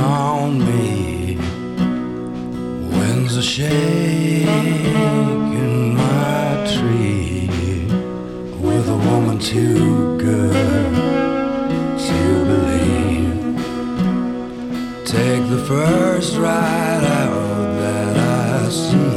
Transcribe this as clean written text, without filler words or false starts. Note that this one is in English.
on me. Winds are shaking my tree with a woman too good to believe. Take the first ride out that I see.